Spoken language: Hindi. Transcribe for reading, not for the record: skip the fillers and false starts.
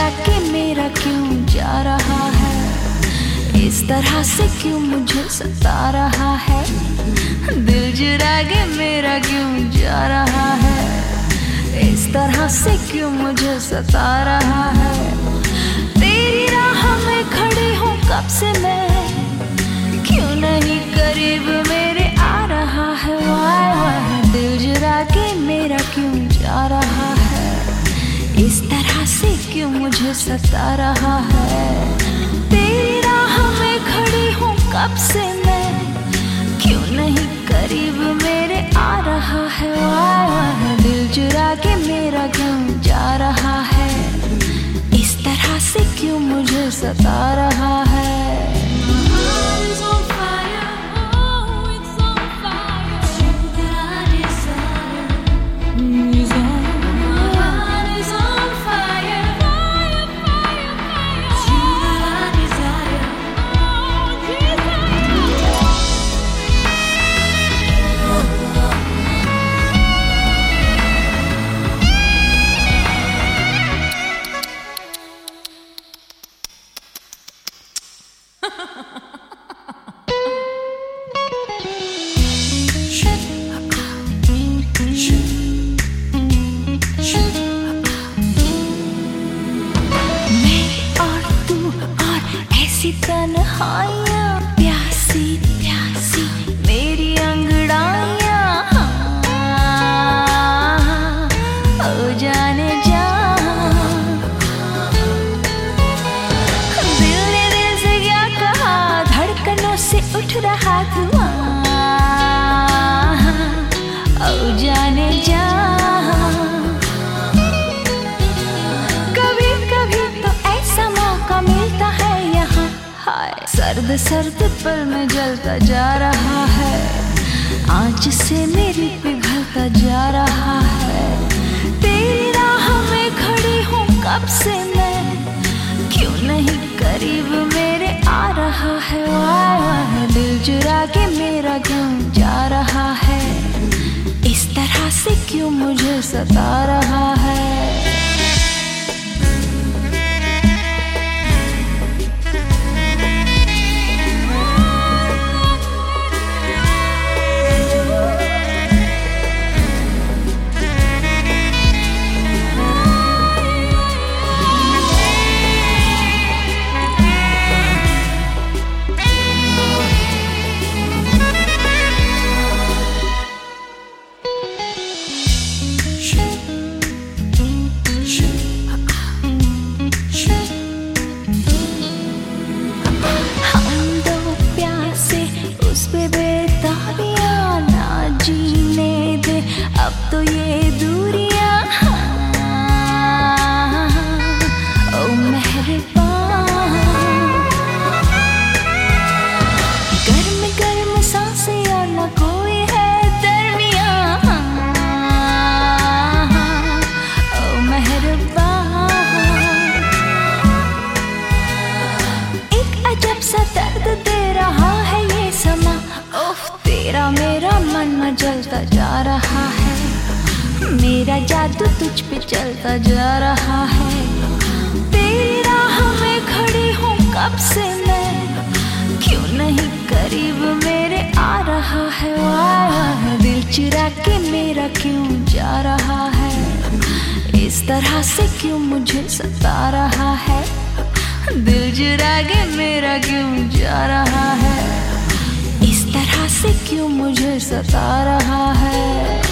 चुरा के मेरा क्यों जा रहा है, इस तरह से क्यों मुझे सता रहा है। दिल चुरा के मेरा क्यों जा रहा है, इस तरह से क्यों मुझे सता रहा है। तेरी राह में खड़ी हूँ कब से मैं, क्यों नहीं करीब मेरे आ रहा है। वाह वाह, दिल चुरा के मेरा क्यों जा रहा है, इस तरह से क्यों मुझे सता रहा है। तेरी राह में खड़ी हूँ कब से मैं, क्यों नहीं करीब मेरे आ रहा है। वाह वाह, दिल चुरा के मेरा क्यों जा रहा है, इस तरह से क्यों मुझे सता रहा है। तन्हाइयाँ प्यासी प्यासी मेरी अंगड़ाइयाँ, ओ जाने जा। दिल ने दिल से क्या कहा, धड़कनों से उठ रहा धुआं, ओ जाने जा। कभी कभी तो ऐसा मौका मिलता है यहाँ, सर्द सर्द पल में जलता जा रहा है, आँच से मेरी पिघलता जा रहा है। तेरी राह में खड़ी हूँ कब से मैं, क्यों नहीं करीब मेरे आ रहा है। वाह वाह, दिल चुरा के मेरा क्यों जा रहा है, इस तरह से क्यों मुझे सता रहा है। अब तो ये दूरियां, ओ मेहरबान। गर्म गर्म सांसें और न कोई है दरमियां, ओ मेहरबान। एक अजब सा दर्द दे रहा है ये समा, उफ तेरा मेरा मन मचलता जा रहा है। मेरा जादू तुझ पे चलता जा रहा है। तेरी राह में खड़ी हूँ कब से मैं, क्यों नहीं करीब मेरे आ रहा है। वाह, दिल चुरा के मेरा क्यों जा रहा है, इस तरह से क्यों मुझे सता रहा है। दिल चुरा के मेरा क्यों जा रहा है, इस तरह से क्यों मुझे सता रहा है।